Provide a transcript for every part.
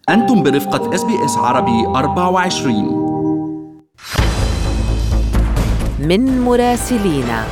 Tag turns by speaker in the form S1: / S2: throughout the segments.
S1: أنتم برفقة SBS عربي 24.
S2: من مراسلينا.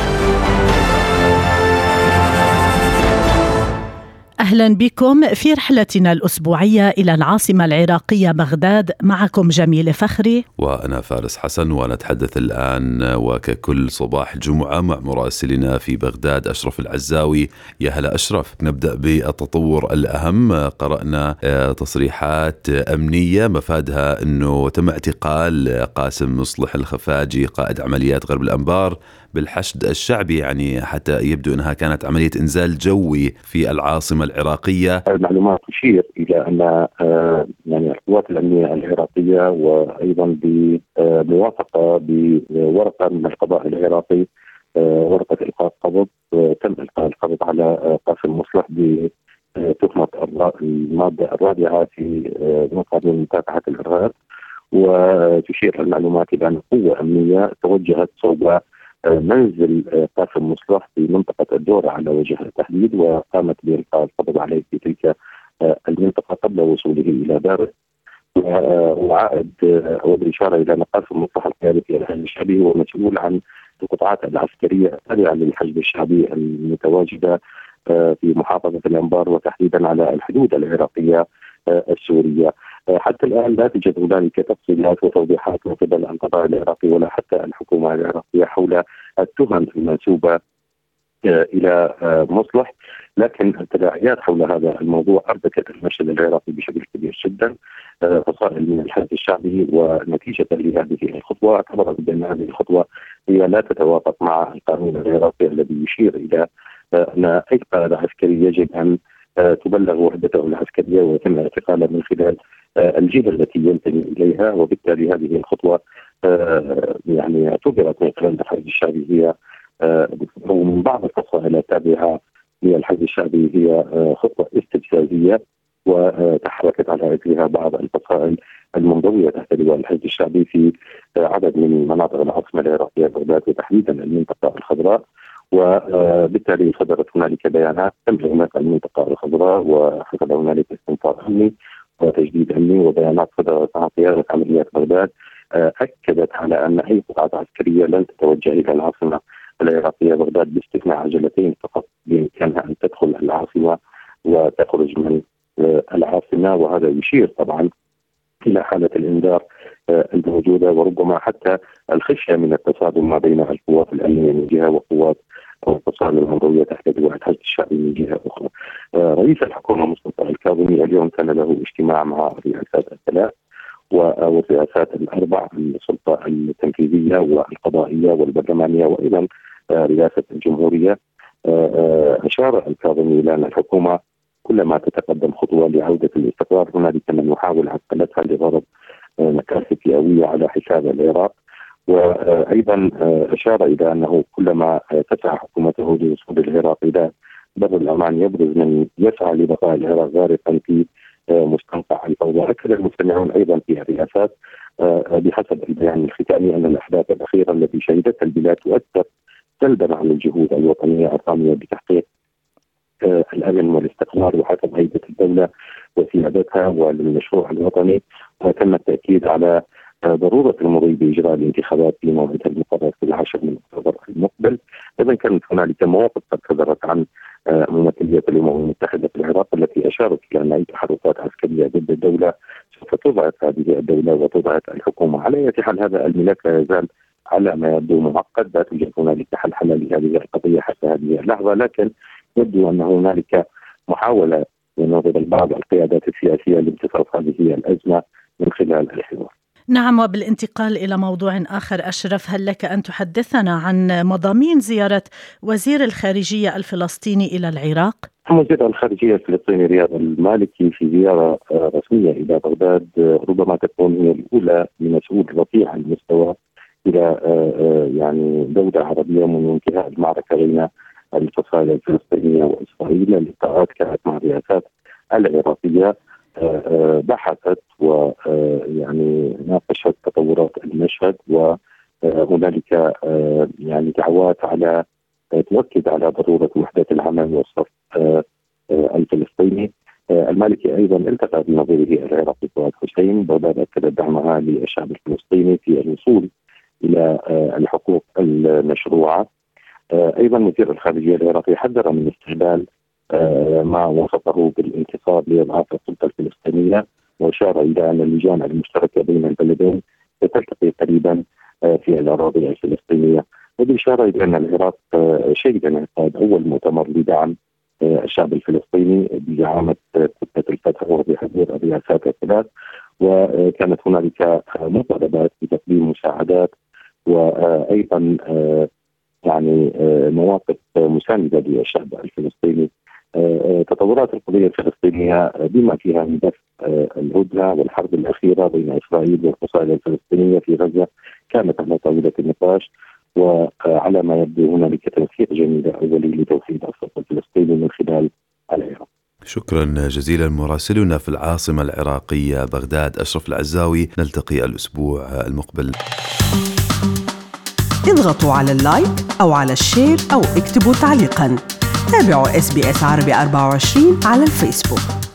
S3: أهلا بكم في رحلتنا الأسبوعية إلى العاصمة العراقية بغداد. معكم جميلة فخري
S4: وأنا فارس حسن، ونتحدث الآن وككل صباح جمعة مع مراسلنا في بغداد أشرف العزاوي. يا هلا أشرف، نبدأ بالتطور الأهم. قرأنا تصريحات أمنية مفادها أنه تم اعتقال قاسم مصلح الخفاجي قائد عمليات غرب الأنبار بالحشد الشعبي، يعني حتى يبدو أنها كانت عملية إنزال جوي في العاصمة العراقية.
S5: المعلومات تشير إلى أن يعني القوات الأمنية العراقية وأيضا بموافقة بورقة من القضاء العراقي، ورقة إلقاء القبض، تم إلقاء القبض على قاسم مصلح بتهمة المادة الرابعة في قانون مكافحة الإرهاب. وتشير المعلومات إلى أن قوة أمنية توجهت صوب منزل قاسم مصلح في منطقة الدورة على وجه التحديد، وقامت بإلقاء القبض عليه في تلك المنطقة قبل وصوله إلى داره. وعائد وبالإشارة إلى أن قاسم مصلح القيادي في الحشد الشعبي هو مسؤول عن القطاعات العسكرية التابعة للحشد الشعبي المتواجدة في محافظة الأنبار، وتحديدا على الحدود العراقية السورية. حتى الآن لا توجد هنالك تفصيلات وتوضيحات من قبل القضاء العراقي ولا حتى الحكومة العراقية حول التهم المنسوبة إلى مصلح، لكن التداعيات حول هذا الموضوع أربكت المشهد العراقي بشكل كبير جدا. فصائل من الحشد الشعبي ونتيجة لهذه الخطوة اعتبرت بأن هذه الخطوة هي لا تتوافق مع القانون العراقي الذي يشير إلى أن أي قائد عسكري يجب أن تبلغ وحدته العسكرية ويتم اعتقاله من خلال الجهة التي ينتمي إليها. وبالتالي هذه الخطوة يعني اعتبرت من قبل الحشد الشعبي هي ومن بعض الفصائل التابعة للحشد الشعبي هي خطوة استفزازية، وتحركت على اثرها بعض الفصائل المنضوية تحت لواء الحشد الشعبي في عدد من مناطق العاصمة العراقية بغداد، وتحديدا المنطقة الخضراء. وبالتالي صدرت هنالك بيانات تم إغلاق المنطقة الخضراء، وحصل هنالك استنفار أمني وتجديد أمني، وبيانات صدرت عن قيادة عمليات بغداد أكدت على أن أي قطاعات عسكرية لن تتوجه إلى العاصمة العراقية بغداد باستثناء عجلتين فقط بإمكانها أن تدخل العاصمة وتخرج من العاصمة. وهذا يشير طبعا إلى حالة الإنذار الموجودة، وربما حتى الخشية من التصادم ما بين القوات الأمنية من جهة وقوات أو الفصائل المنضوية تحت لواء الحشد الشعبي من جهة أخرى. رئيس الحكومة مصطفى الكاظمي اليوم كان له اجتماع مع الرئاسات الثلاث والرئاسات الأربع، السلطة التنفيذية والقضائية والبرلمانية وأيضا رئاسة الجمهورية. أشار الكاظمي إلى أن الحكومة كلما تتقدم خطوة لعودة الاستقرار هنالك من يحاول عطلتها لغرض مكاسب فئوية على حساب العراق. وأيضا أشار إلى أنه كلما تسعى حكومته لوصول العراق إلى بر الأمان يبرز من يسعى لبقاء العراق غارقا في مستنقع الفوضى. أكد المستمعون أيضا في الرئاسات بحسب البيان الختامي أن الأحداث الأخيرة التي شهدتها البلاد تؤثر سلبا على الجهود الوطنية الرامية بتحقيق الأمن والاستقرار وحفظ هيبة الدولة وسيادتها وللمشروع الوطني. وتم التأكيد على ضرورة المضي بإجراء الانتخابات في موعدها المقرر في 10 من أكتوبر المقبل. أيضا كانت هنالك مواقف قد صدرت عن ممثلية الأمم المتحدة في العراق التي أشارت إلى أن أي تحركات عسكرية ضد الدولة سوف تضعف هذه الدولة وتضعف الحكومة. على أي حال هذا الملف لا يزال على ما يبدو معقد، لا توجد هنالك حل لهذه القضية حتى هذه اللحظة، لكن يبدو أن هنالك محاولة من قبل بعض القيادات السياسية لامتصاص هذه الأزمة من خلال الحوار.
S3: نعم، وبالانتقال إلى موضوع آخر أشرف، هل لك أن تحدثنا عن مضامين زيارة وزير الخارجية الفلسطيني إلى العراق؟
S5: وزير الخارجية الفلسطيني رياض المالكي في زيارة رسمية إلى بغداد ربما تكون هي الأولى لمسؤول رفيع المستوى إلى يعني دولة عربية منذ انتهاء المعركة بين الفصائل الفلسطينية وإسرائيل. اللقاءات كانت مع الرئاسات العراقية بحثت ويعني ناقشت تطورات المشهد، وهنالك يعني دعوات على تؤكد على ضرورة وحدة العمل والصف الفلسطيني. المالكي أيضا التقى بنظيره العراقي فؤاد حسين. بغداد أكد دعمها للشعب الفلسطيني في الوصول إلى الحقوق المشروعة. أيضا وزير الخارجية العراقي حذر من استغلال ما وصفه بالانتصار لإضعاف السلطة الفلسطينية، وأشار إلى أن اللجان المشتركة بين البلدين ستلتقي قريبا في الأراضي الفلسطينية، وبالإشارة إلى أن العراق شهد انعقاد أول مؤتمر لدعم الشعب الفلسطيني بزعامة كتلة الفتح وبحضور الرئاسات الثلاث، وكانت هنالك مطالبات بتقديم مساعدات وأيضا يعني مواقف مساندة للشعب الفلسطيني. تطورات القضية الفلسطينية بما فيها ملف الهدنة والحرب الأخيرة بين إسرائيل والفصائل الفلسطينية في غزة كانت على طاولة النقاش، وعلى ما يبدو هنالك تنسيق جميل أولي لتوحيد الصف الفلسطيني من خلال العراق.
S4: شكرا جزيلا. مراسلنا في العاصمة العراقية بغداد أشرف العزاوي، نلتقي الأسبوع المقبل.
S6: اضغطوا على اللايك أو على الشير أو اكتبوا تعليقا. تابعوا SBS عربي 24 على الفيسبوك.